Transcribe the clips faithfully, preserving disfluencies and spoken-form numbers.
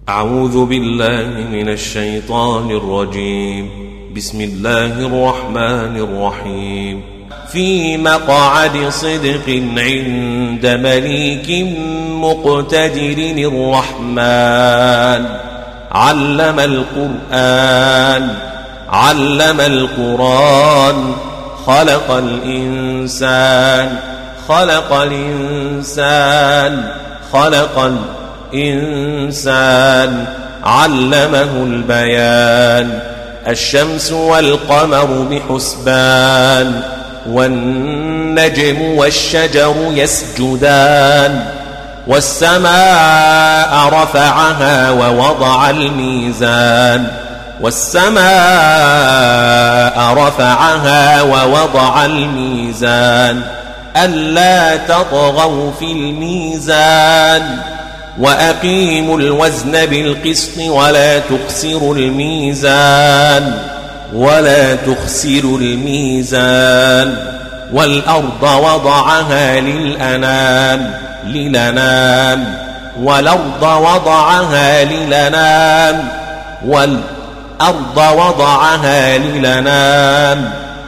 أعوذ بالله من الشيطان الرجيم. بسم الله الرحمن الرحيم. في مقعد صدق عند مليك مقتدر الرحمن. علم القرآن علم القرآن خلق الإنسان خلق الإنسان خلق الإنسان علمه البيان. الشمس والقمر بحسبان والنجم والشجر يسجدان. والسماء رفعها ووضع الميزان والسماء رفعها ووضع الميزان ألا تطغوا في الميزان وأقيموا الوزن بالقسط ولا تخسروا الميزان ولا تخسروا الميزان. والأرض وضعها للأنام للأنام والأرض وضعها للأنام والأرض وضعها للأنام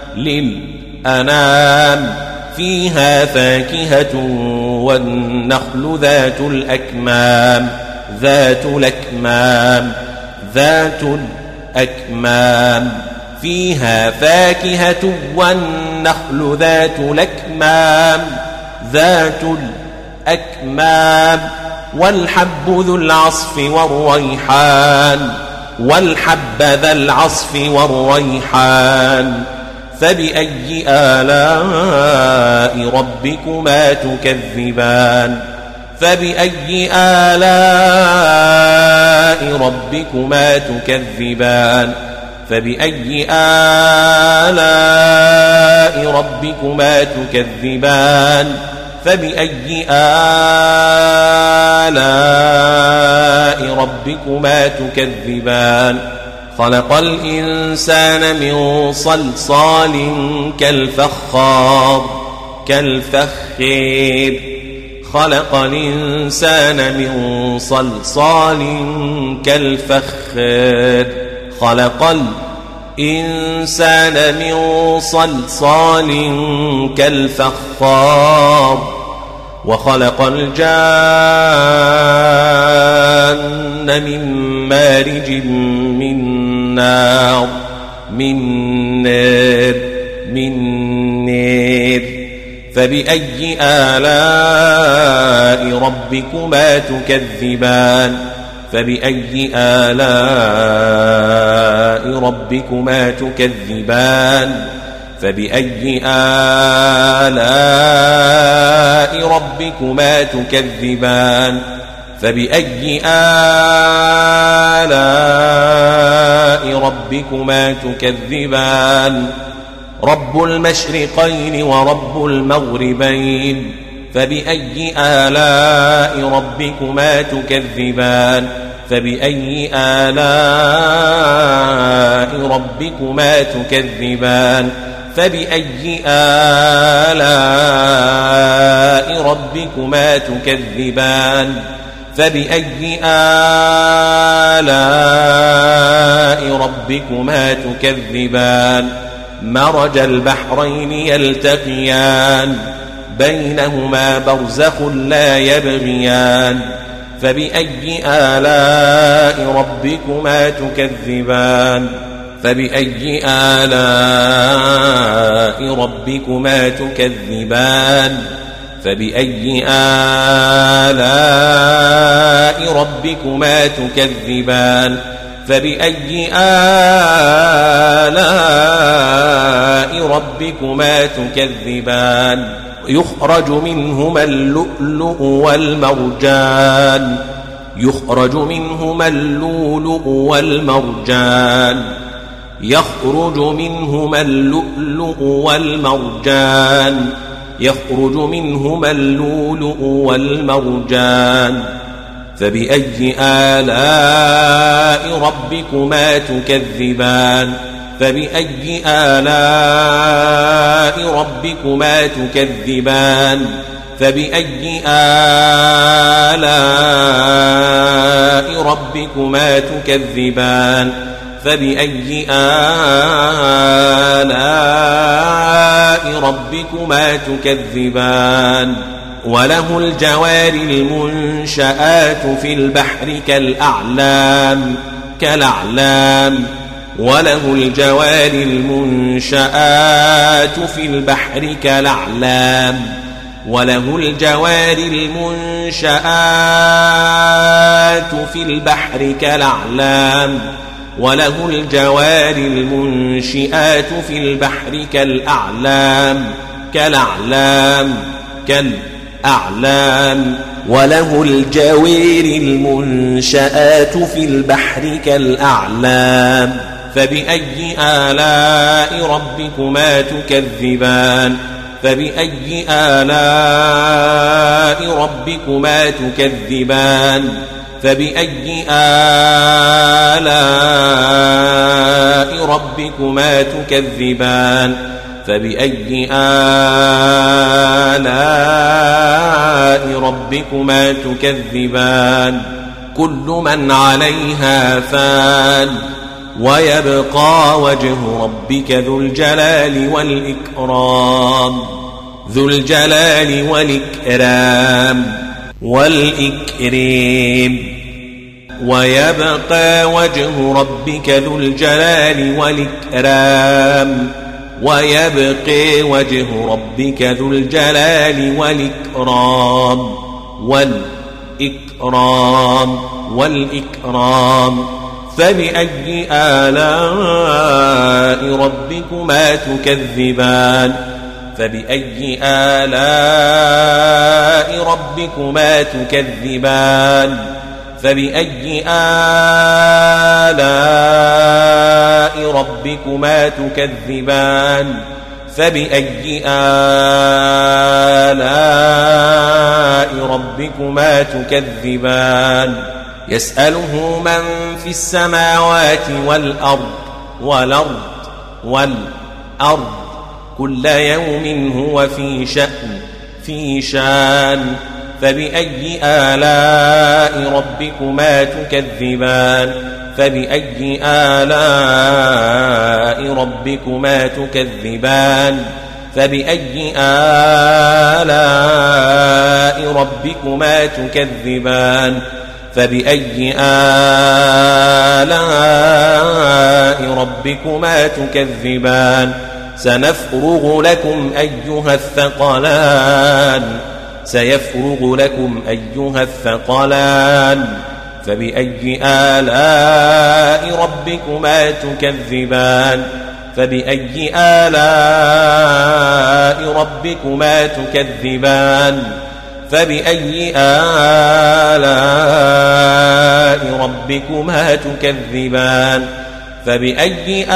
للأنام فيها فاكهة والنخل ذات الأكمام ذات الأكمام ذات الأكمام فيها فاكهة والنخل ذات الأكمام ذات الأكمام. والحب ذو العصف والريحان والحب ذا العصف والريحان. فبأي آلاء ربكما تكذبان فبأي آلاء ربكما تكذبان فبأي آلاء ربكما تكذبان فبأي آلاء ربكما تكذبان. خلق الإنسان من صلصال كالفخار كالفخار خلق الإنسان من صلصال كالفخار خلق الإنسان من صلصال كالفخار. وخلق الجان من مارج من نار من نار من نار. فبأي آلاء ربكما تكذبان فبأي آلاء ربكما تكذبان فبأي آلاء ربكما تكذبان فبأي آلاء ربكما تكذبان. رب المشرقين ورب المغربين فبأي آلاء ربكما تكذبان فبأي آلاء ربكما تكذبان فبأي آلاء ربكما تكذبان فبأي آلاء ربكما تكذبان. مرج البحرين يلتقيان بينهما برزخ لا يبغيان فبأي آلاء ربكما تكذبان فبأي آلاء ربكما تكذبان فبأي آلاء ربكما تكذبان فبأي آلاء ربكما تكذبان. يخرج منهما اللؤلؤ والمرجان يخرج منهما اللؤلؤ والمرجان يخرج منهما اللؤلؤ والمرجان يخرج منهما اللؤلؤ والمرجان. فبأي آلاء ربكما تكذبان فبأي آلاء ربكما تكذبان فبأي آلاء ربكما تكذبان فبأي آلاء ربكما تكذبان وله الجوار المنشآت في البحر كالأعلام كالأعلام وله الجوار المنشآت في البحر كالأعلام وله الجوار المنشآت في البحر كالأعلام وله الجوار المنشآت في البحر كالأعلام كالأعلام كالأعلام وله الجوار المنشآت في البحر كالأعلام فبأي آلاء ربكما تكذبان فبأي آلاء ربكما تكذبان فبأي آلاء ربكما تكذبان فبأي آلاء ربكما تكذبان كل من عليها فان ويبقى وجه ربك ذو الجلال والإكرام ذو الجلال والإكرام والإكرام ويبقى وجه ربك ذو الجلال والإكرام ويبقى وجه ربك ذو الجلال والإكرام والإكرام والإكرام فبأي آلاء ربكما تكذبان فبأي آلاء ربكما تكذبان فبأي آلاء ربكما تكذبان فبأي آلاء ربكما تكذبان يسأله من في السماوات والأرض والأرض والأرض كل يوم هو في شأن في شان فبأي آلاء ربكما تكذبان فبأي آلاء ربكما تكذبان فبأي آلاء ربكما تكذبان فبأي آلاء ربكما تكذبان سنفرغ لكم أيها الثقلان سيفرغ لكم أيها الثقلان فبأي آلاء ربكما تكذبان فبأي آلاء ربكما تكذبان فبأي آلاء ربكما تكذبان فبأي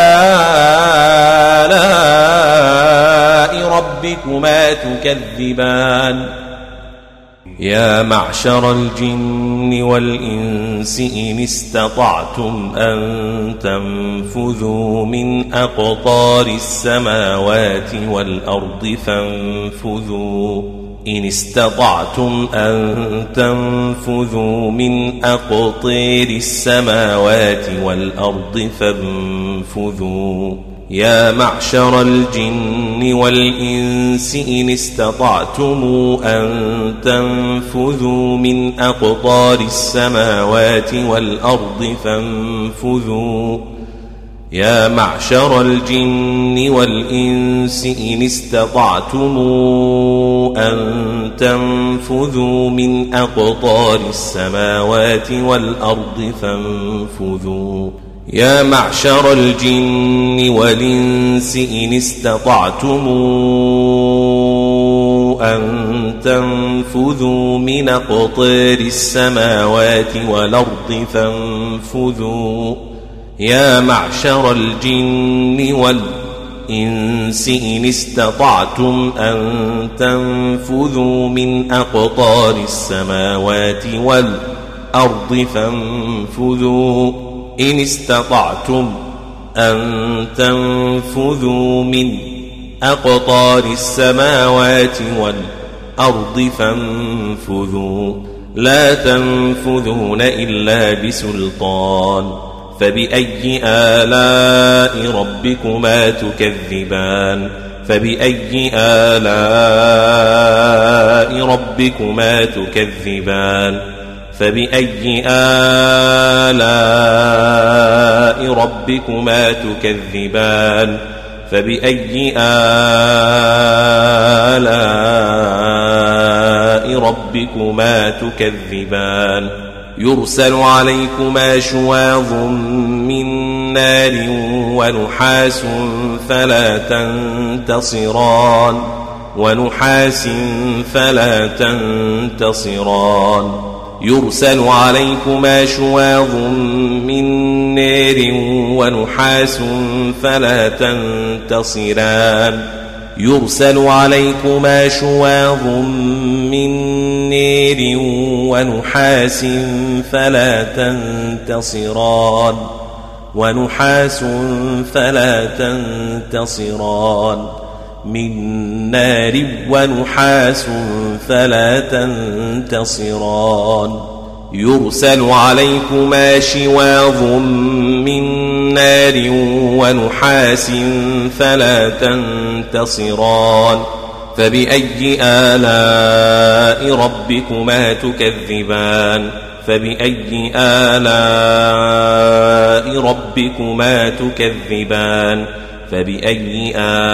آلاء ربكما تكذبان يا معشر الجن والإنس إن استطعتم أن تنفذوا من أقطار السماوات والأرض فانفذوا إن استطعتم أن تنفذوا من أقطار السماوات والأرض فانفذوا يا معشر الجن والإنس إن استطعتم أن تنفذوا من أقطار السماوات والأرض فانفذوا يا معشر الجن والإنس إن استطعتم أن تنفذوا من أقطار السماوات والأرض فانفذوا يا معشر الجن والإنس إن استطعتم أن تنفذوا من أقطار السماوات والأرض فانفذوا يا معشر الجن والإنس إن استطعتم أن تنفذوا من أقطار السماوات والأرض فانفذوا إن استطعتم أن تنفذوا من أقطار السماوات والأرض فانفذوا لا تنفذون إلا بسلطان فبأي آلاء ربكما تكذبان فبأي آلاء ربكما تكذبان فبأي آلاء ربكما تكذبان فبأي آلاء ربكما تكذبان يرسل عليكما شواظ من نار ونحاس فلا تنتصران ونحاس فلا تنتصران يرسل عليكما شواظ من نار ونحاس فلا تنتصران يرسل عليكما شواظ من نار ونحاس فلا تنتصران ونحاس فلا تنتصران من نار ونحاس فلا تنتصران يرسل عليكما شواظ من نار ونحاس فلا تنتصران فبأي آلاء ربكما تكذبان فبأي آلاء ربكما تكذبان فبأي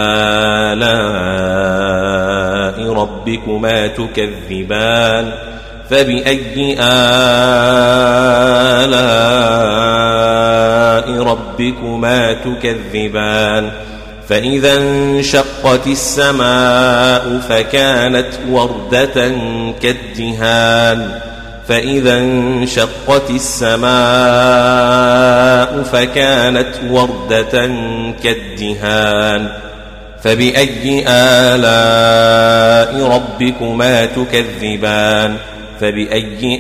آلاء ربكما تكذبان فبأي آلاء ربكما تكذبان فإذا انشقت السماء فكانت وردة كالدهان فإذا انشقت السماء فكانت وردة كالدهان فبأي آلاء ربكما تكذبان فبأي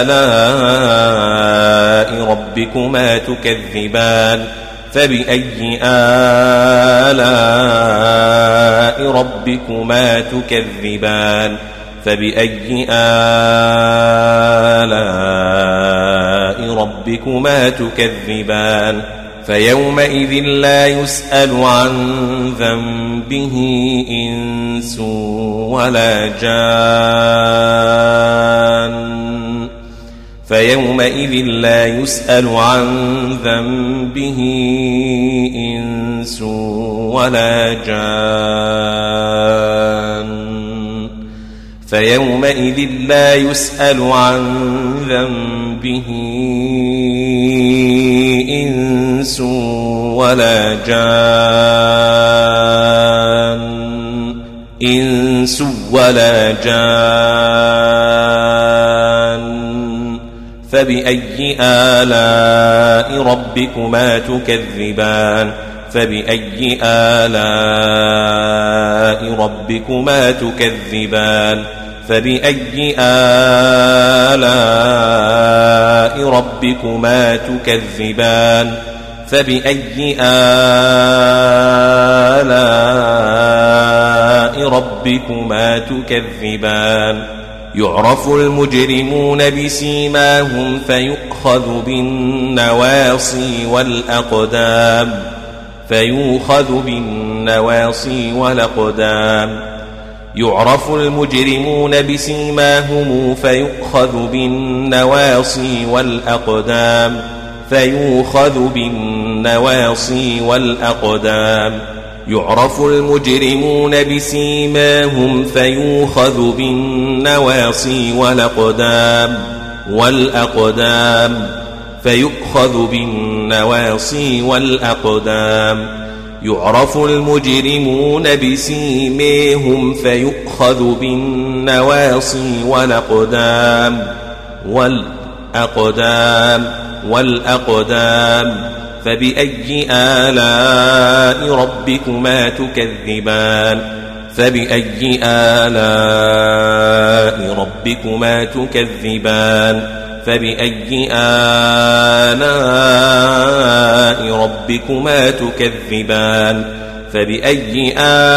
آلاء ربكما تكذبان فبأي آلاء ربكما تكذبان فبأي آلاء ربكما تكذبان فيومئذ لا يسأل عن ذنبه إنس ولا جان فيومئذ لا يسأل عن ذنبه إنس ولا جان فيومئذ لا يسأل عن ذنبه إنس ولا جان إنس ولا جان فبأي آلاء ربكما تكذبان فبأي آلاء ربكما تكذبان فبأي آلاء ربكما تكذبان فبأي آلاء ربكما تكذبان يعرف المجرمون بسيماهم فيؤخذ بالنواصي والأقدام فيؤخذ بالنواصي والأقدام يعرف المجرمون بسيماهم فيؤخذ بالنواصي والأقدام فيؤخذ بالنواصي والأقدام يعرف المجرمون بسيماهم فيؤخذ بالنواصي والأقدام والأقدام فيؤخذ بالنواصي والأقدام يعرف المجرمون بسيماهم فيؤخذ بالنواصي والأقدام والأقدام والأقدام فبأي آلاء ربكما تكذبان فبأي آلاء ربكما تكذبان فبأي آلاء ربكما تكذبان فبأي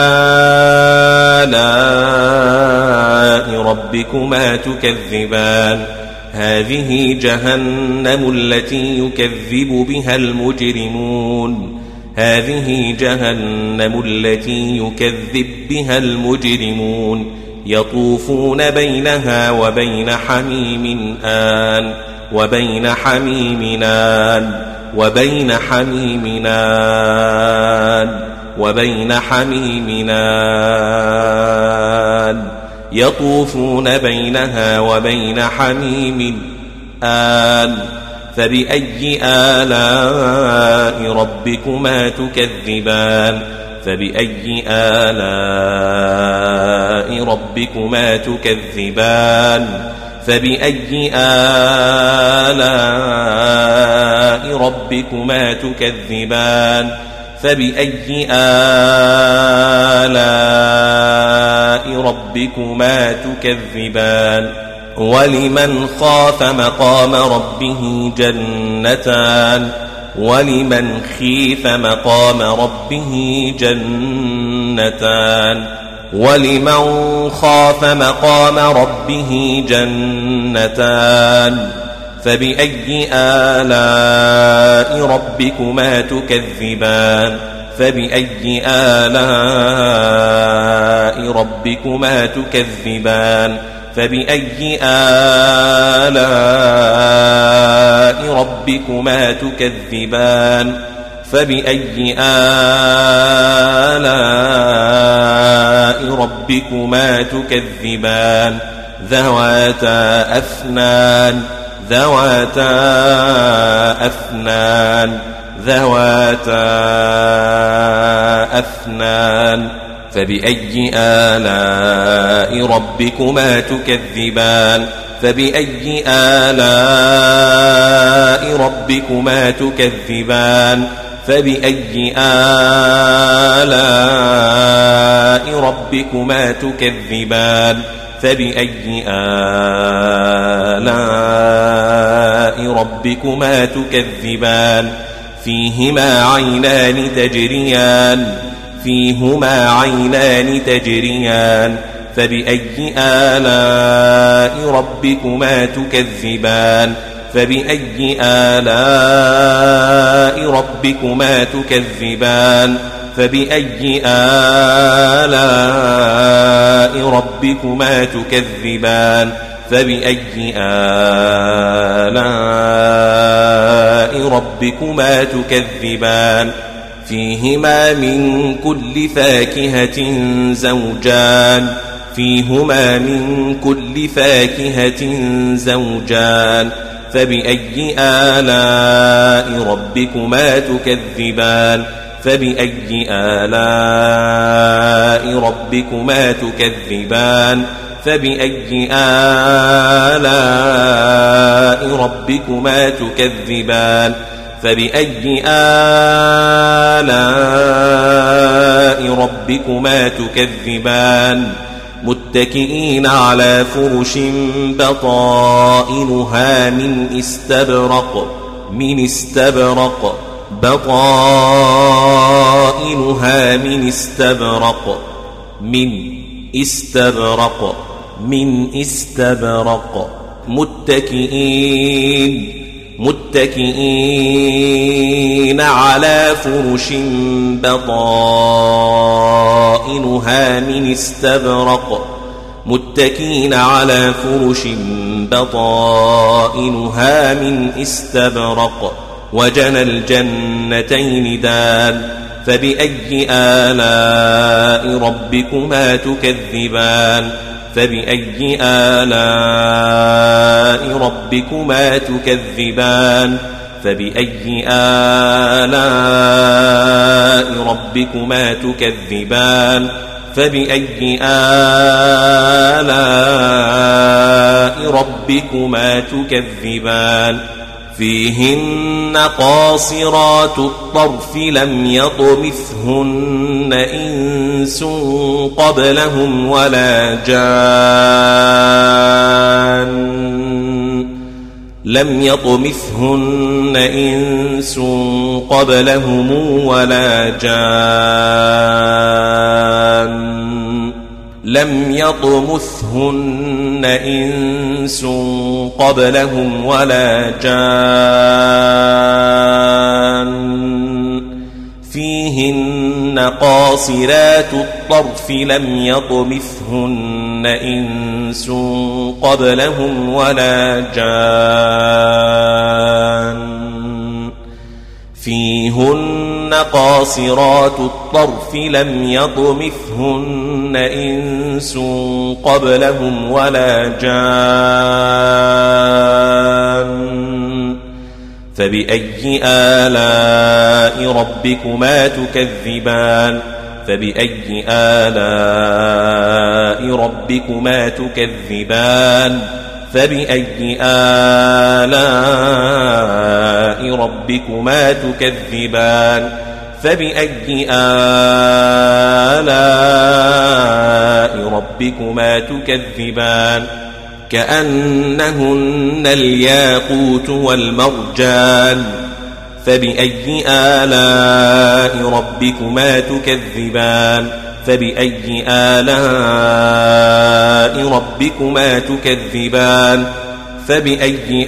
آلاء ربكما تكذبان هذه جهنم التي يكذب بها المجرمون هذه جهنم التي يكذب بها المجرمون يطوفون بينها وبين حميم آن وبين حميم آن وبين حميم آن وبين حميم آن يطوفون بينها وبين حميم آن فبأي آلاء ربكما تكذبان فبأي آلاء ربكما تكذبان فبأي آلاء ربكما تكذبان فبأي آلاء ربكما تكذبان ولمن خاف مقام ربه جنتان ولمن خيف مقام ربه جنتان ولمن خاف مقام ربه جنتان فبأي آلاء ربكما تكذبان فبأي آلاء ربكما تكذبان فبأي آلاء ربكما تكذبان فبأي آلاء ربكما تكذبان ذواتا أفنان ذواتا أفنان ذواتا أفنان فبأي آلاء ربكما تكذبان فبأي آلاء ربكما تكذبان فبأي آلاء ربكما تكذبان فبأي آلاء ربكما تكذبان فيهما عينان تجريان فيهما عينان تجريان فبأي آلاء ربكما تكذبان فبأي آلاء ربكما تكذبان فبأي آلاء ربكما تكذبان فبأي آلاء ربكما تكذبان فيهما من كل فاكهة زوجان فيهما من كل فاكهة زوجان فبأي آلاء ربكما تكذبان فبأي آلاء ربكما تكذبان فبأي آلاء ربكما تكذبان فبأي آلاء ربكما تكذبان متكئين على فرش بطائنها من استبرق من استبرق بطائنها من استبرق من استبرق من استبرق متكئين متكئين على فرش بطائنها من استبرق متكئين على فرش بطائنها من استبرق وجنى الجنتين دان فبأي آلاء ربكما تكذبان فبأي آلاء ربكما تكذبان فبأي آلاء ربكما تكذبان فبأي آلاء ربكما تكذبان فيهن قاصرات الطرف لم يطمثهن إنس قبلهم ولا جان لم يطمثهن إنس قبلهم ولا جان لم يطمثهن إنس قبلهم ولا جان فيهن قاصرات الطرف لم يطمثهن إنس قبلهم ولا جان فيهن قاصرات الطرف لم يطمثهن إنس قبلهم ولا جان فبأي آلاء ربكما تكذبان فبأي آلاء ربكما تكذبان فبأي آلاء ربكما تكذبان فبأي آلاء ربكما تكذبان كأنهن الياقوت والمرجان فبأي آلاء ربكما تكذبان فبأي آلاء ربكما تكذبان فبأي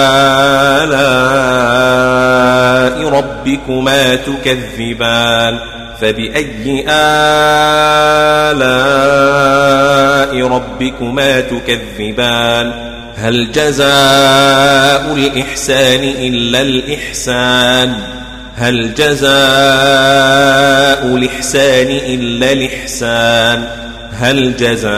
آلاء ربكما تكذبان فبأي آلاء ربكما تكذبان هل جزاء الإحسان إلا الإحسان هل جزاء الإحسان إلا الإحسان هل جزاء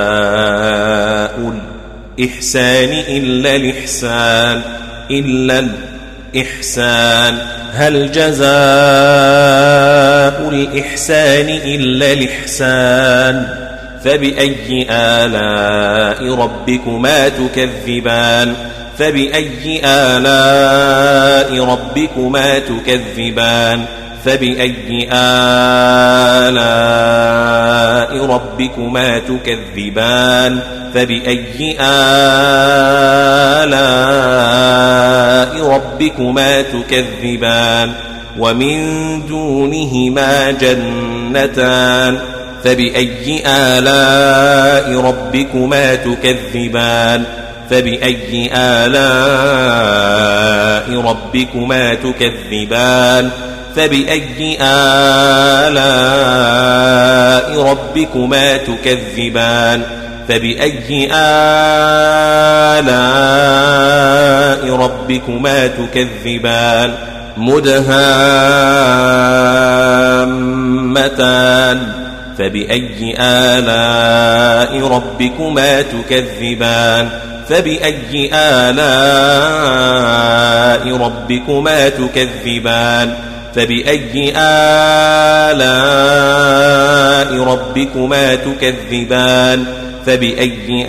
الإحسان إلا الإحسان إلا الإحسان هل جزاء الإحسان إلا الإحسان فبأي آلاء ربكما تكذبان فبأي آلاء ربكما تكذبان فبأي آلاء ربكما تكذبان فبأي آلاء ربكما تكذبان ومن دونهما جنتان فبأي آلاء ربكما تكذبان فبأي آلاء ربكما تكذبان فبأي آلاء ربكما تكذبان فبأي آلاء ربكما تكذبان مدهامتان فبأي آلاء ربكما تكذبان فبأي آلاء ربكما تكذبان فبأي آلاء ربكما تكذبان فبأي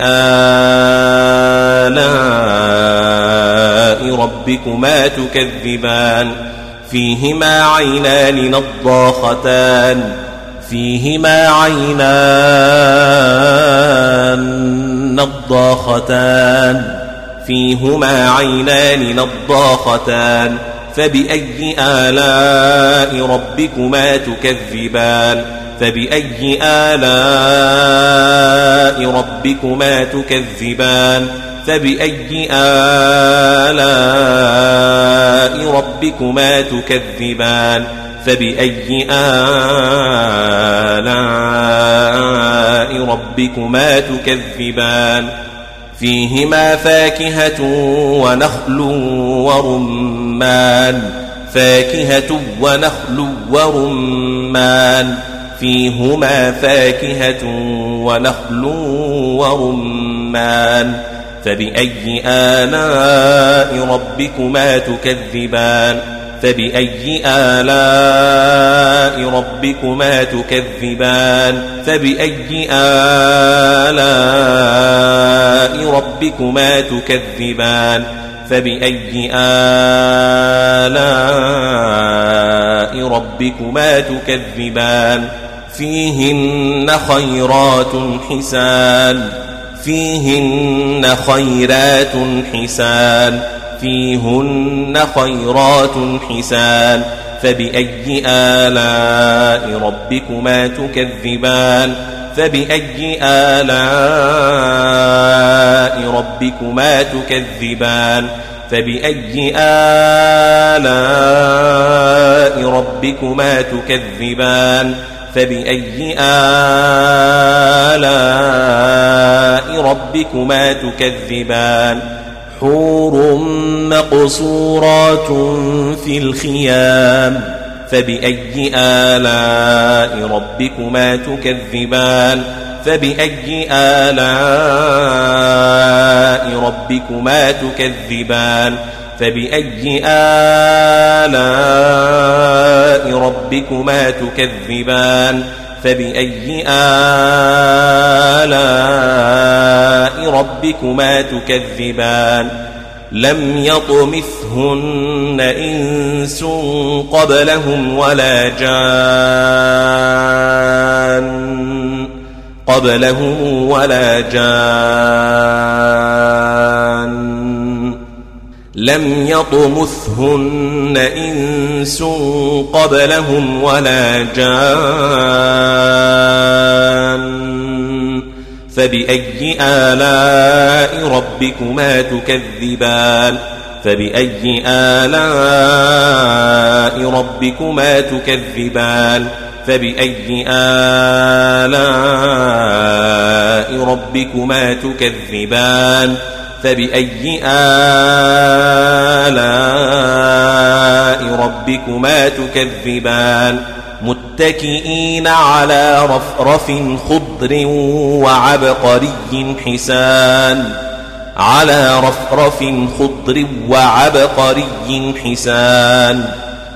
آلاء ربكما تكذبان فيهما عينان نضاختان فيهما عينان نضاختان فيهما عينان نضاختان فبأي آلاء ربكما تكذبان فبأي آلاء ربكما تكذبان فبأي آلاء ربكما تكذبان فبأي آلاء ربكما تكذبان فيهما فاكهة ونخل ورمان فاكهة ونخل ورمان فيهما فاكهة ونخل ورمان فبأي آلاء ربكما تكذبان فبأي آلاء ربكما تكذبان فبأي آلاء ربكما تكذبان فبأي آلاء ربكما تكذبان فيهن خيرات حسان فيهن خيرات حسان فيهن خيرات حسان فبأي آلاء ربكما تكذبان فبأي آلاء ربكما تكذبان فبأي آلاء ربكما تكذبان فبأي آلاء ربكما تكذبان حور مقصورات في الخيام فبأي آلاء ربكما تكذبان فبأي آلاء ربكما تكذبان فبأي آلاء ربكما تكذبان فبأي آلاء ربكما تكذبان لم يطمثهن إنس قبلهم ولا جان قبلهم ولا جان لم يطمثهن إنس قبلهم ولا جان فبأي آلاء ربكما تكذبان فبأي آلاء ربكما تكذبان فبأي آلاء ربكما تكذبان فبأي آلاء ربكما تكذبان متكئين على رفرف خضر وعبقري حسان على رفرف خضر وعبقري حسان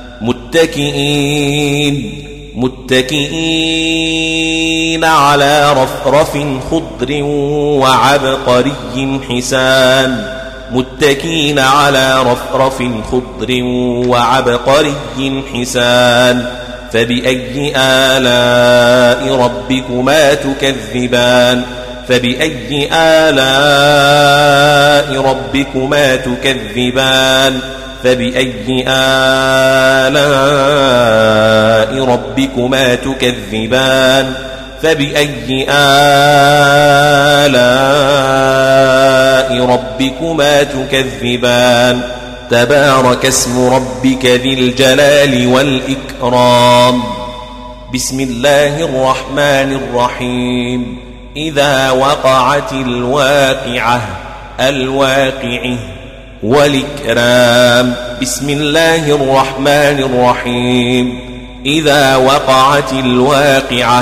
متكئين متكئين على رفرف خضر وعبقري حسان متكئين على رفرف خضر وعبقري حسان فبأي آلاء ربكما تكذبان فبأي آلاء ربكما تكذبان فبأي آلاء ربكما تكذبان فبأي آلاء ربكما تكذبان تبارك اسم ربك ذي الجلال والإكرام بسم الله الرحمن الرحيم إذا وقعت الواقعة الواقعة والإكرام بسم الله الرحمن الرحيم إذا وقعت الواقعة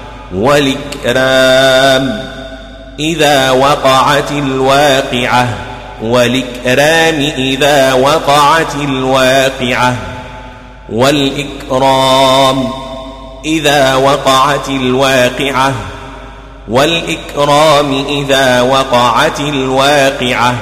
والإكرام إذا وقعت الواقعة والإكرام إذا وقعت الواقعة والإكرام إذا وقعت الواقعة والإكرام إذا وقعت الواقعة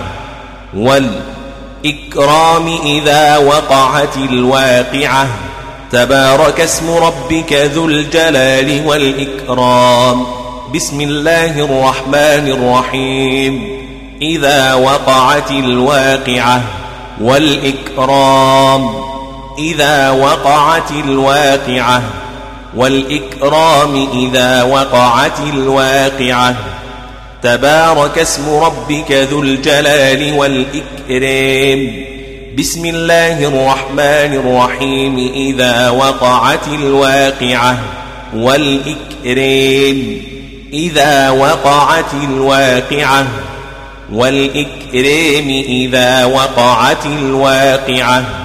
والإكرام إذا وقعت الواقعة تبارك اسم ربك ذو الجلال والإكرام بسم الله الرحمن الرحيم إذا وقعت الواقعة والإكرام إذا وقعت الواقعة والإكرام إذا وقعت الواقعة تبارك اسم ربك ذو الجلال والإكرام بسم الله الرحمن الرحيم إذا وقعت الواقعة والإكرام إذا وقعت الواقعة والإكرام إذا وقعت الواقعة